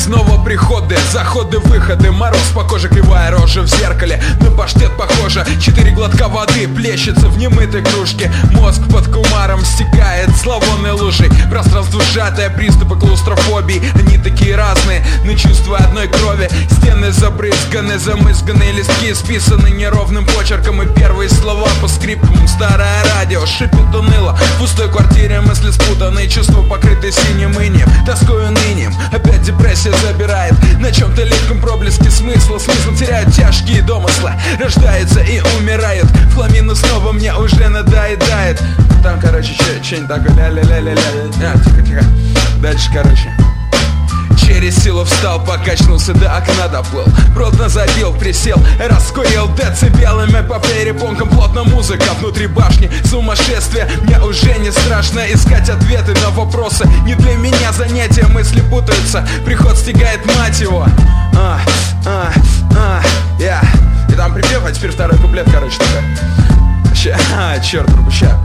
Снова приходы, заходы, выходы. Мороз по коже, кривая рожа в зеркале. На паштет похоже, 4 глотка воды плещется в немытой кружке. Мозг под кумаром стекает зловонной лужей. Пространство сжатое, приступы клаустрофобии. Они такие разные, но чувства одной крови. Стены забрызганы, замызганные листки списаны неровным почерком. И первые слова по скриптам. Старое радио шипит уныло. В пустой квартире мысли спутанные, чувства покрыты синим инеем. Тоскою нынием, опять депрессия забирает. На чем-то легком проблеске смысла. Смысл теряют тяжкие домыслы. Рождается и умирает. Фламина снова мне уже надоедает. Там, короче, что-нибудь такое ля-ля-ля-ля-ля. Тихо-тихо. Дальше, короче. Через силу встал, покачнулся, до окна доплыл. Плотно забил, присел, раскурил децибелами по перепонкам. Плотно музыка внутри башни, сумасшествие. Мне уже не страшно искать ответы на вопросы. Не для меня занятия, мысли путаются. Приход стигает, мать его. И там припев, а теперь второй куплет, короче, такой. Черт, пропущаю.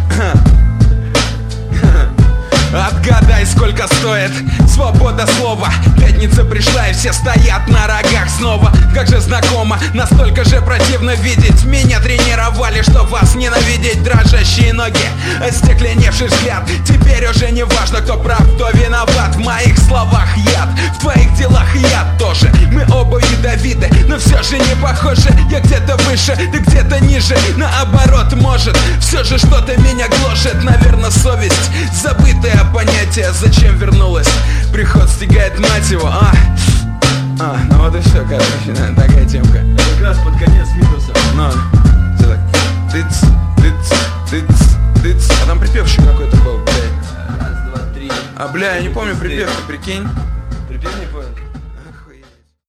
Отгадай, сколько стоит свобода слова. Пятница пришла и все стоят на рогах снова. Как же знакомо, настолько же противно видеть. Меня тренировали, чтоб вас ненавидеть. Дрожащие ноги, остекленевший взгляд. Теперь уже не важно, кто прав, кто виноват. В моих словах яд, в твоих делах яд тоже. Мы оба ядовиты, но все же не похожи. Я где-то выше, ты где-то ниже. Наоборот, может, все же что-то меня гложет. Наверное, совесть, забытая понятие, зачем вернулась? Приход стигает, мать его. Ну вот и все, короче, такая темка. Как раз под конец Мидуса. Ну, все так. Тыц, тыц, тыц, тыц. А там припев еще какой-то был, блядь. Раз, два, три. Бля, я не помню припев, ты прикинь. Припев не понял.